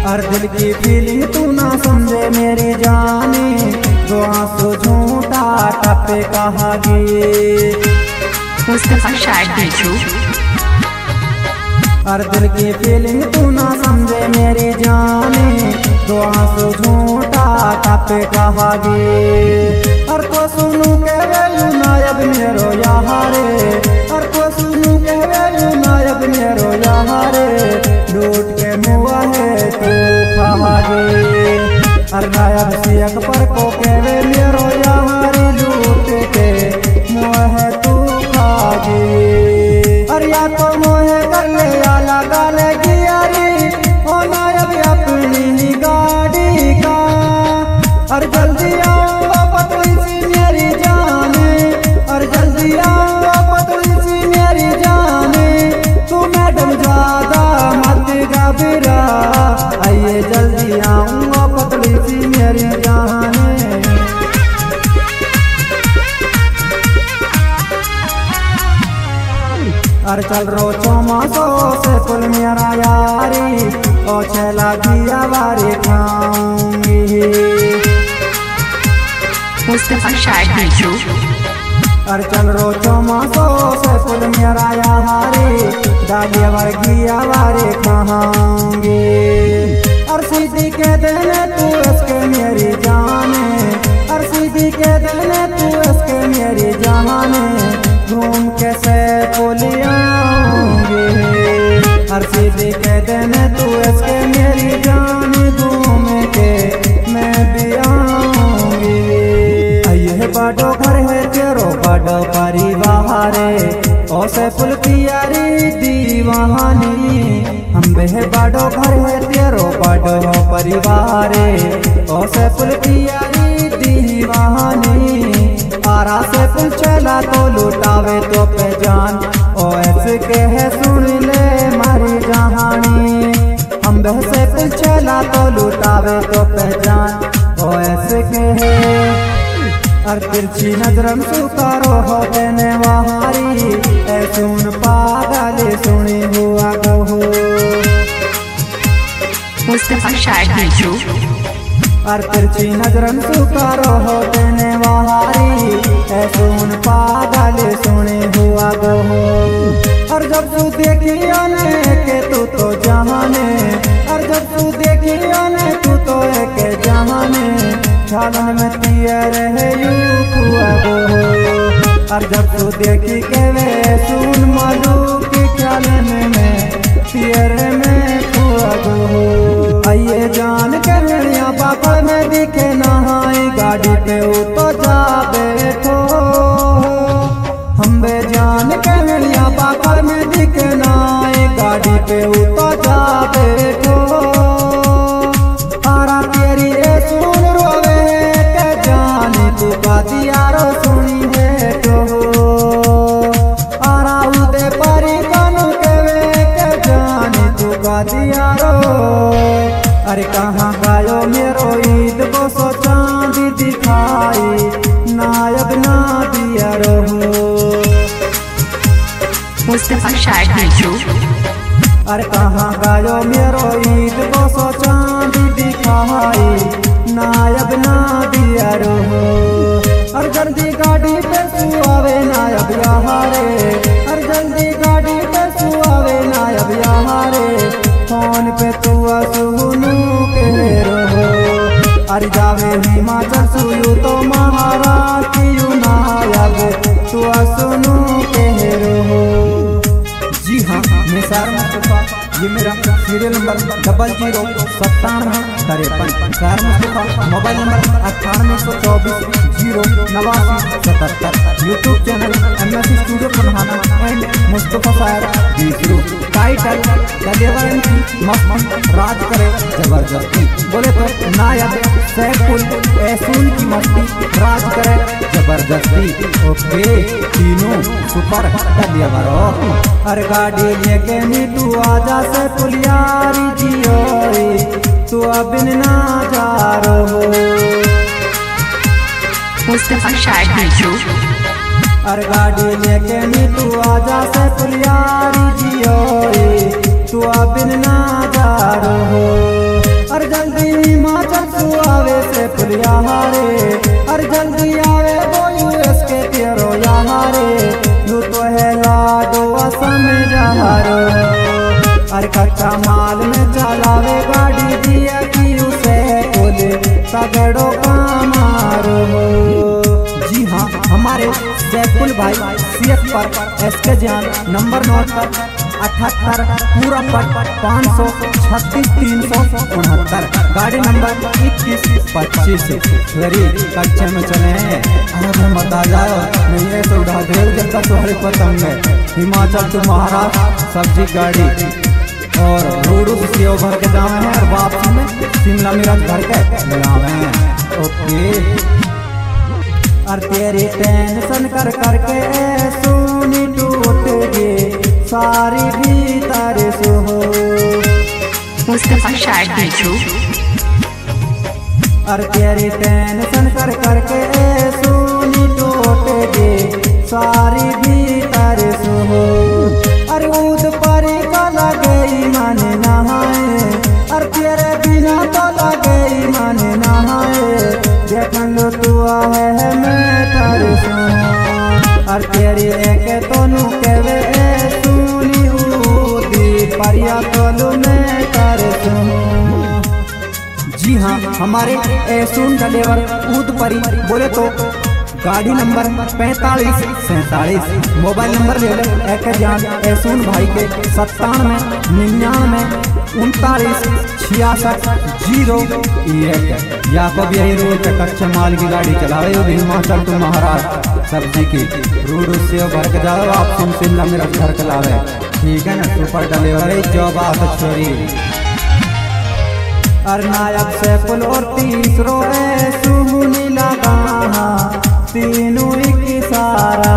हर दिल की फीलिंग तू ना समझे मेरी जाने, जो आंसू झूठा टपे कहागी। मुस्तफा शायद बिच्छू। हर दिल की फीलिंग तू ना समझे मेरी जाने, जो आंसू झूठा टपे कहागी। हर को सुनू के वेलू नायब मेरो यारे, हर को सुनू के वेलू नायब मेरो यारे, लूट के मुआ है तू खागे। हर नायब सियक पर को केवे मेरो यारे, लूट के मुआ है तू खागे। और या तो मोहे कर ले या लगा लेगी यारी, ओ नायब अपनी ही गाड़ी का। और जल्दी आओ पतली सी मेरी जाने, और जल्दी आओ पतली सी मेरी जाने, तू मैडम ज्यादा मत घबरा, आइए जल्दी आऊंगा पतली सी मेरी जाने। और चल रो चौमासो से पुल मेरा यारी, ओ चला दिया वारी खाऊंगी। मुस्तफा शायद बिच्छू। और चल रो चौमासो से पुल मेरा यारी, डालिया वर्गिया वारी खाऊंगी। और सीधी के देने तू इसके मेरी जाने, और सीधी के देने तू इसके मेरी जाने, घूम के से पुलियाऊंगी। हर सीधी के देने तू इसके मेरी जान, घूम के मैं भी आऊंगी। ये बड़ो घर है तेरो बड़ो परिवार, ओ से पुल प्यारी दीवानी। हम बे बड़ो घर है तेरो बड़ो परिवार, ओ से पुल प्यारी दीवानी। आरा से पुल चला तो लुटावे तो पहचान, ओ ऐसे के है सुन ले मारी कहानी। हम से पुल चला तो लुटावे तो पहचान, ओ ऐसे के है। और तिरछी नजरम सुकारो हो देने वारी, ऐ सुन पागल सुनी हुआ को हो। मुस्तफा शायद बिच्छू। और तिरछी नजरन सुकारो हो देने वारी, ऐ सुन पागल सुने हुआ गो हो। और जब तू देखी आने के तू तो जहाने, और जब तू देखी आने तू तो एक जहाने, ख्यालन में पिया रहे यू हुआ गो हो। और जब तू देखी के वे सुन मालू की ख्यालन में पियर में हुआ गो हो। आइए जान के मेरिया बाबा में दिखे नहाई, गाड़ी पे तो जा बैठो। हम बे जान के मेरिया बाबा में दिखे नहाई, गाड़ी पे तो जा बैठो। आरा तेरी ए सुन रोवे के जाने तू का दियारो सुनी है तो। आरा उदे परी कानू के वे के जाने तू का दियारो। अरे कहाँ गायो मेरो ईद को सो चांदी दिखाई, नायब ना दिया रहो। मुस्तफा शायद बिच्छू। अरे कहाँ गायो मेरो ईद को सो चांदी दिखाई, नायब ना दिया रहो। और जल्दी गाड़ी पे सुआवे नायब यारे, और जल्दी गाड़ी पे सुआवे नायब यारे, फोन पे तू सुनू के रहो। अरे जावे हिमाचल सुयू तो महाराष्ट्र यू नायब, तू सुनू के रहो। जी हाँ, मैं सार मुस्तफा, ये मेरा सीरियल नंबर 009753। सार Mustafa mobile number 9824 YouTube channel MS studio Panhana and Mustafa सार बीसरू। टाइटल कलेवरन की मस्त राज करे जबरदस्ती, बोले तो नायब सैफुल ऐसून की मस्ती राज करे जबरदस्ती। ओके तीनों सुपर कलेवरो। हर गाड़ी लेके नी तू आजा से पुलियारी जियो, तू अब ना जा रहो। मुस्तफा शायद बिच्छू। हर गाड़ी लेके नी तू आजा से पुलियारी जियो, तू अब ना जा रहो। और जल्दी आवे वो यूएस के तेरो यहाँ रे यू तो है लाडो असम जहारो और कच्चा माल में चलावे गाड़ी दिया कि उसे बोले तगड़ो कामारो। जी हाँ, हमारे जयपुर भाई सीएफ पर एसके जान नंबर नोट पर 78 पूरा पट 536 369 गाड़ी नंबर 2125 वेरी कच्चे में चले हैं। अरे बता जाओ नहीं है तो उड़ा दे जब तक तुम्हारे पतंग है। हिमाचल टू महाराष्ट्र सब्जी गाड़ी और रोडू से भर के जावे हैं और वापसी में शिमला मिर्च भर के मिलावे हैं। ओके और तेरी टेंशन कर करके सुनी टूट गई सारी भीतर से हो मुस्तफा शायर बिट्टू। और तेरी टेंशन कर करके सुनी टूट गई सारी भीतर से हो। अरे ऊद परी का लगे मन नहाए और तेरे बिना तो लगे मन नहाए देखन लो तू है मैं तारे सुना और तेरी एक तो नु केवे सुनी ऊदी परिया तो मैं तारे सुना। जी हाँ, हमारे ऐसून ड्राइवर ऊद परी बोले तो गाड़ी नंबर 4547 मोबाइल नंबर ले ले एक जान ऐसून भाई के 97 99 39 66 01। याकूब यही रोड पे कच्चे माल की गाड़ी चलावे हो हिमाचल टू महाराष्ट्र सब्जी की रोड से भर के जाओ आप शिमला मेरा घर के लावे। ठीक है ना, सुपर डिलीवरी जॉब आत छोरी। और नायक से पुल और तीसरो सुनी लगा तीनों एक सारा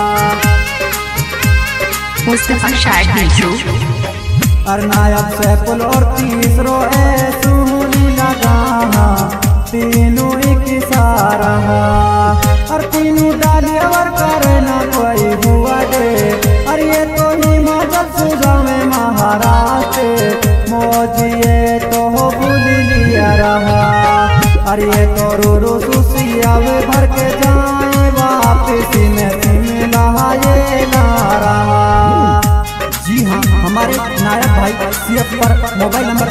मुस्तफा शायर बिट्टू। और नायक से पुल और तीसरो सुनी लगा तीनों एक सारा और तीनों डालिवर करना कोई हुआ दे। और ये तो हिमाचल सुजा में महाराष्ट्र मौजिए तो भूल लिया रहा। और ये तो रो सुसिया भर के जाए वापिस में शिमला ये ला रहा। जी हाँ, हमारे नायक भाई सीएफ पर मोबाइल नंबर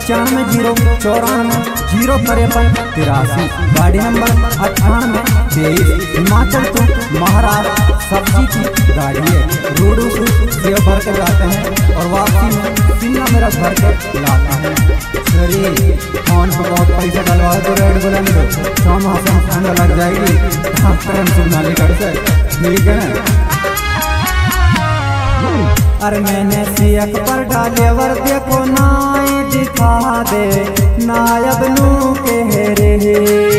95 094 053 गाड़ी नंबर 98 हिमाचल टू महाराष्ट्र सब्जी की गाड़ी है। रोडू से भर के जाते हैं और वापसी में शिमला मेरा भर के लाता है। फोन पर बहुत पैसा डलवा तो रेड बुलंद ठंड लग जाएगी सुनालीगढ़ से। ठीक है ना। और मैंने सीएफ पर डालेवर देखो नाई दिखा दे नायब नू के रे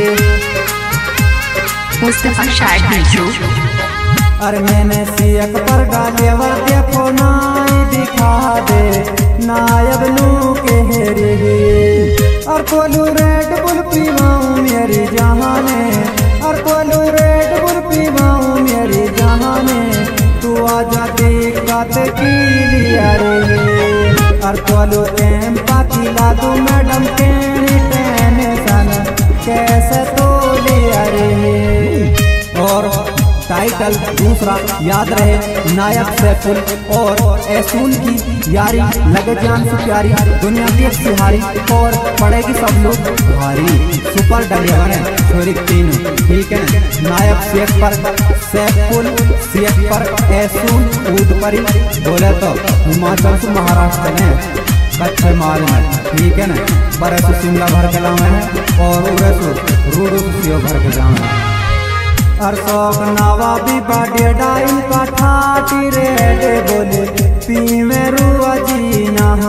मुस्तफा शायर बिट्टू। और मैंने सीएफ पर डालेवर देखो नाई दिखा दे नायब नू के रे। और कोलू रेड बुल पीवाऊं मेरी जहाने और कोलू रेड बुल पीवाऊं मेरी जहाने तू आजा दिक्कत की लिया रे। और कोलू एम पाती ला दू मैडम के टेंशन कैसे तो लिया रे। और टाइटल दूसरा याद रहे नायक सैफुल और ऐसून की यारी लगे जान से प्यारी दुनिया की सिहारी और पड़ेगी सब लोग भारी। सुपर डिलीवर है छोरी तीन। ठीक है, नायक सीएफ पर सैफुल सीएफ पर ऐसून ऊद परी बोले तो हिमाचल से महाराष्ट्र में कच्चे माल में। ठीक है ना, बरस शिमला भर के लावे हैं और रूडू से भर के जावे। और शौक नवाबी बाडे डाइन का ठाटी रे बोले पीवे रुआ जी नहा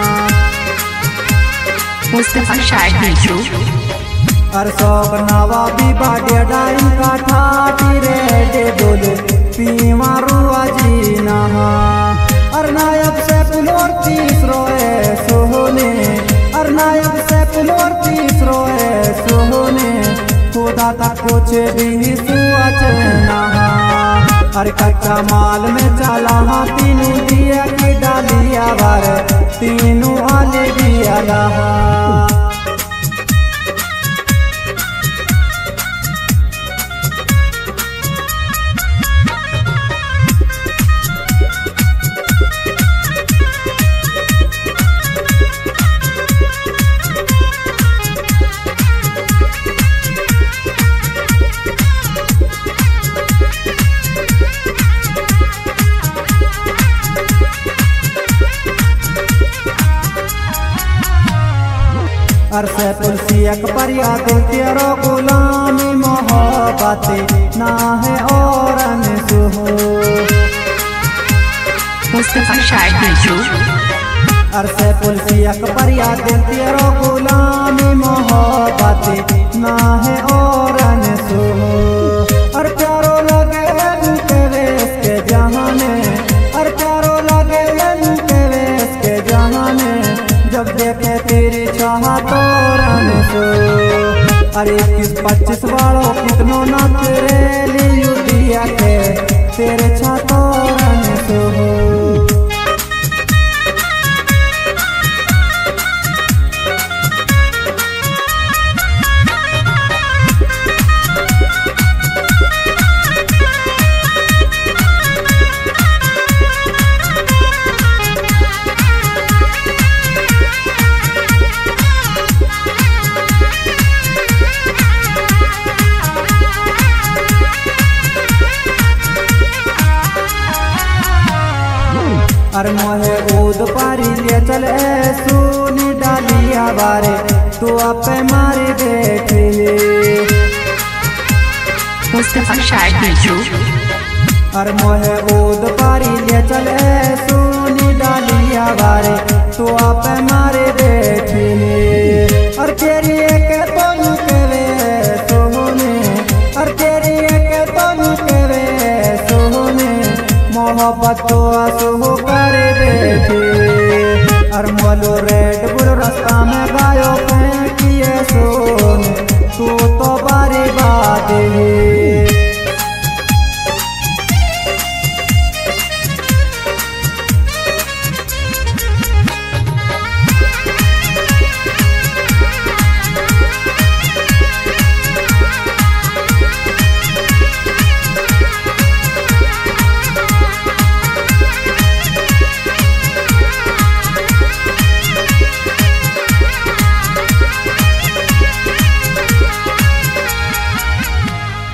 मुस्तफा शायर बिट्टू। और शौक नवाबी बाडे डाइन का ठाटी रे बोले पीवा रुआ जी नहा। और नायब से पुलोर तीसरो सोहने और नायब से पुलोर तीसरो सोहने खुदा तक कुछ भी सोचना। और कच्चा माल में चला तीनों दिया की डालिया बार तीनों आले दिया रहा। अरसे तुलसी एक परिया दिल तेरो गुलामी मोहब्बत ना है और अनसुहो मुस्तफा शायर बिट्रू अरसे तुलसी एक परिया दिल तेरो गुलामी मोहब्बत ना है और अनसुहो और प्यारो लगे के वेश के जहाने और प्यारो लगे के वेश के जहाने जब देखे तेरी चाह तो सो अरे 21-25 वालों कितनों ना तेरे लिए दिया के तेरे छातो सो अरे मोहे ऊद पारी ले चले सुनी डालिया बारे तू आपे मारी देख ले मुस्तफा शायर बिट्रू अरे मोहे ऊद पारी ले चले सुनी डालिया बारे तू आपे मारी देख ले और तेरी एक तो के वे सोने और तेरी एक तो के वे सोने मोहब्बत तो आंसू कर बैठे और मोलो रेड बुल रास्ता में गायो।